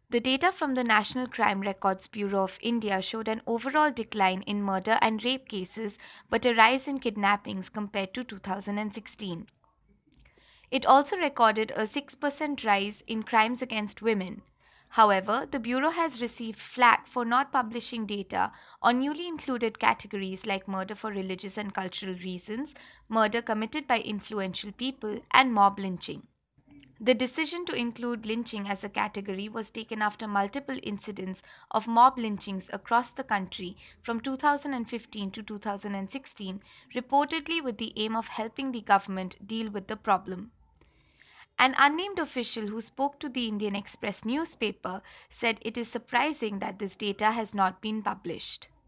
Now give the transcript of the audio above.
The data from the National Crime Records Bureau of India showed an overall decline in murder and rape cases but a rise in kidnappings compared to 2016. It also recorded a 6% rise in crimes against women. However, the Bureau has received flack for not publishing data on newly included categories like murder for religious and cultural reasons, murder committed by influential people, and mob lynching. The decision to include lynching as a category was taken after multiple incidents of mob lynchings across the country from 2015 to 2016, reportedly with the aim of helping the government deal with the problem. An unnamed official who spoke to the Indian Express newspaper said it is surprising that this data has not been published.